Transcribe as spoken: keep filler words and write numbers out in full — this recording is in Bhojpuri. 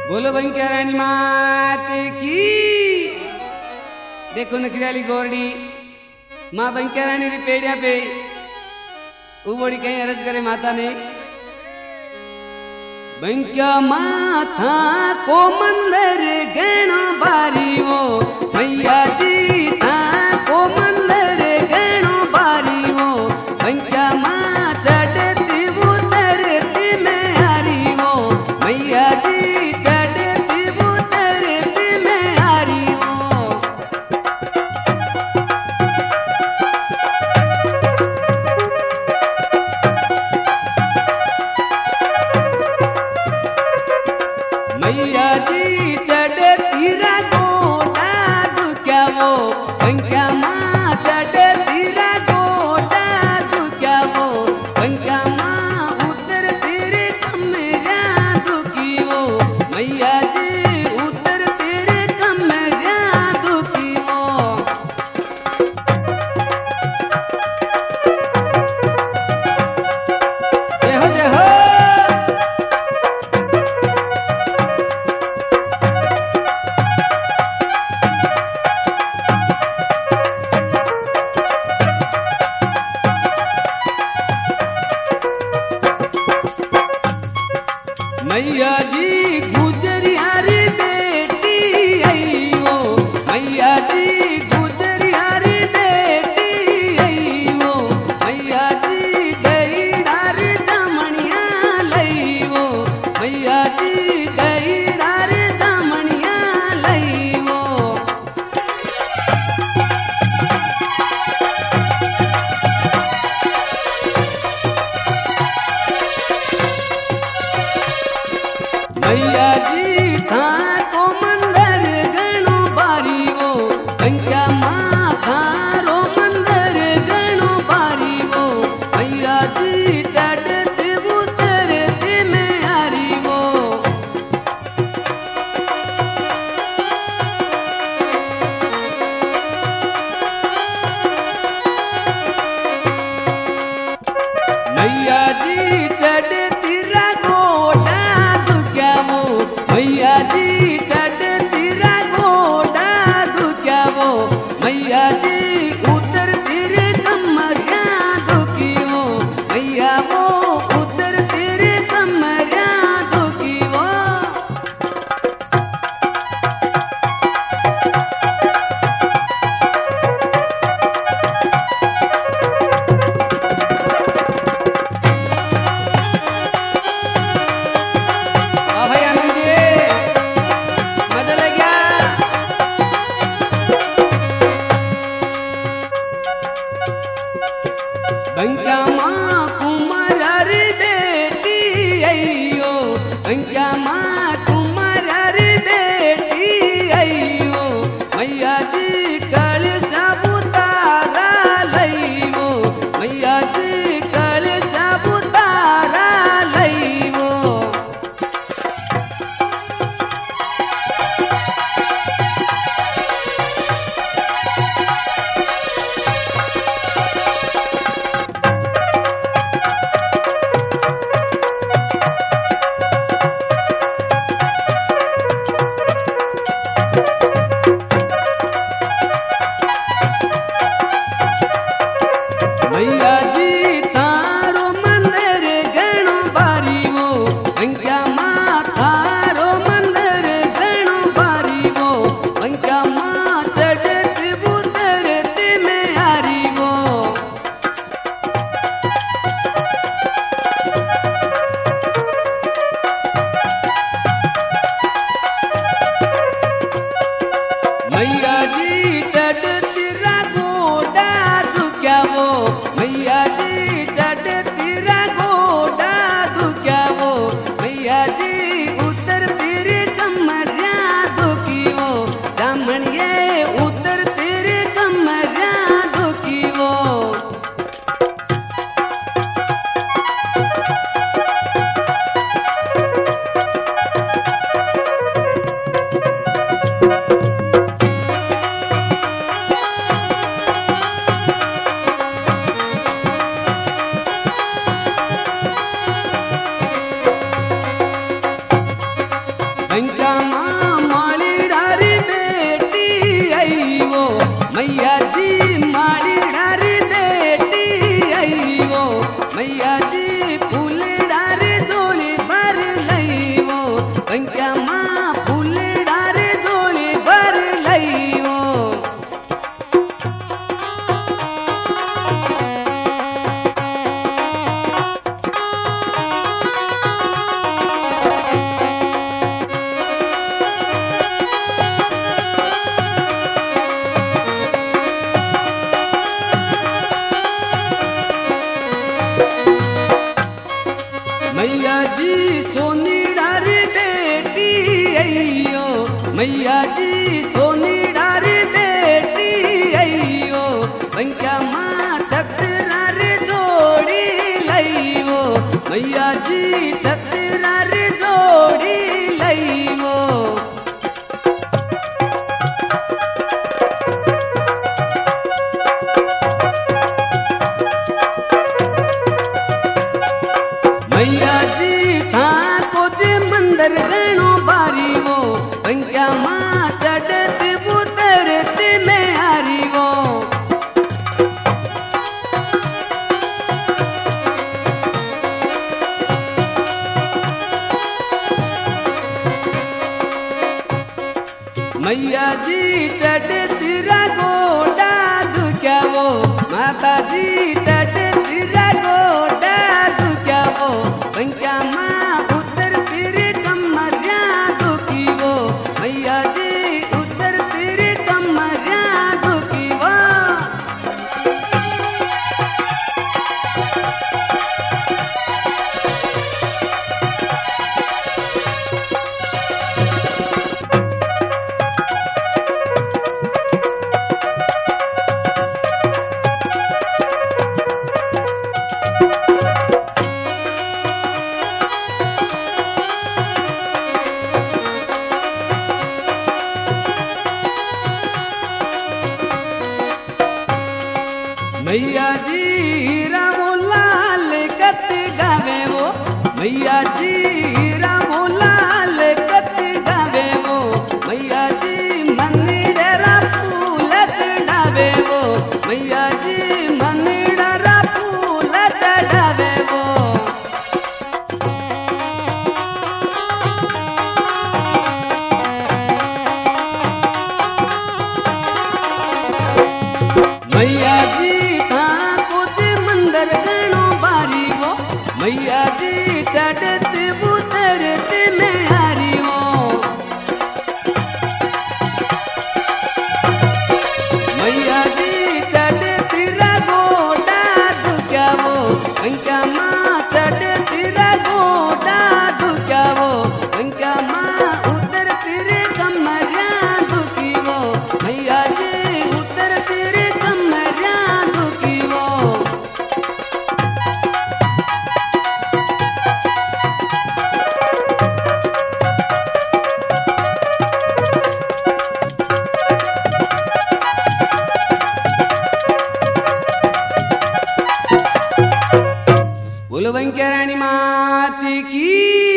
बोलो बंकिया रानी मात की। देखो नखरी गोरडी माँ बंकिया रानी री पेड़िया पे उबोड़ी कहीं अरज करे माता ने बंकिया माथा को मंदिर गणो बारी वो मैया जी था को मंदिर गणो बारी वो बंकिया माँ चढ़ती उतरती में हारी वो मैया जी चढ़ती उतरती में हारी वो। मैया जी चढ़ती रा गोटा दुख्या वो बंकिया माँ चढ़ती रा गोटा दुख्या वो बंकिया माँ उतरती रे कमरा दुखी वो मैया जी उतरती रे कमरा दुखी वो। जय हो जय हो। मैया जी गुजरियारी बेटी आई वो मैया जी गुजरियारी बेटी आई वो मैया जी गई डार जमणिया लई वो मैया जी गई डार जमणिया लई वो। मैया जी था को मंदिर गणो बारी वो बंकिया माँ था रो मंदिर गणो बारी वो मैया जी चढ़ती उतरती में हारी वो। मैया जी चढ़ती रा गोटा दुख्या वो मैया जी चढ़ती रा गोटा दुख्या वो मैया जी उतरती रे कमरा दुखी वो मैया वो उतरती रे कमरा दुखी वो। हाँ भाई आनंद जी मजा लग गया। बंकिया माँ कुमार बेटी आइयो बंकिया माँ कुमार बेटी आइयो मैया जी कल सब उतारा लई वो मैया जी कल सब उतारा लई वो। जी सोनी डारी बेटी अयो, मैया जी सोनी डारी बेटी अयो, पंक्या माँ चतरार जोड़ी लईवो, मैया जी चतरार जोड़ी लईवो। मैया जी था कुछ मंदिर गणो बारी वो, पंक्या माँ चढ़त उतरत में हारी वो। मैया जी चढ़त गोडा दुख्या वो, माता जी चढ़त गोडा दुख्या वो, पंक्या माँ उतर तेरे कमरिया दुखी वो, मैया जी उतर तेरे कमरिया दुखी वो। मैया जी रामो लाल कत गावे वो, मैया जी रामो लाल कत गावे वो, मैया जी मंदिरा फूल चढ़ावे वो, मैया जी मंदिरा फूल चढ़ावे वो। मैया जी मैया जी चढ़त उतरत में हारी वो। मैया जी चढ़त गोडा दुख्या वो, पंक्या माँ चढ़त गोडा दुख्या वो, पंक्या माँ उतर तेरे कमरिया दुखी वो, मैया जी उतर तेरे कमरिया दुखी वो। बोलो पंक्या रानी मात की।